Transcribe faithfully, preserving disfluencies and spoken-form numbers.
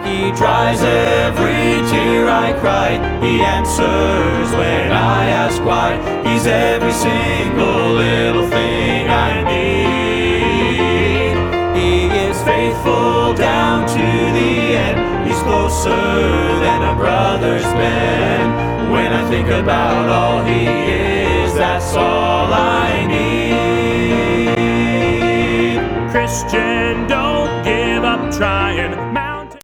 He dries every tear I cry. He answers when I ask why. He's every single little thing I need. He is faithful down to the end. He's closer than a brother's been. When I think about all he is, that's all I need. Christian